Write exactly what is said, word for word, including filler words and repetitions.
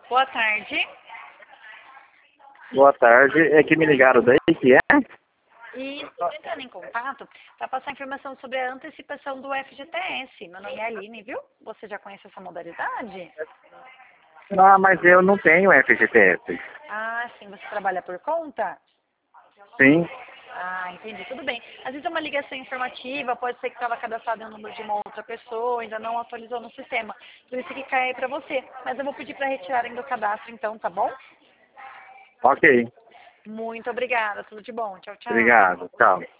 Boa tarde. Boa tarde. É que me ligaram daí, que é? E estou entrando em contato para passar informação sobre a antecipação do F G T S. Meu nome é Aline, viu? Você já conhece essa modalidade? Ah, mas eu não tenho F G T S. Ah, sim. Você trabalha por conta? Sim. Ah, entendi. Tudo bem. Às vezes é uma ligação informativa, pode ser que estava cadastrado em um número de uma outra pessoa, ainda não atualizou no sistema. Por isso que cai aí para você. Mas eu vou pedir para retirarem do cadastro então, tá bom? Ok. Muito obrigada. Tudo de bom. Tchau, tchau. Obrigado. Tchau.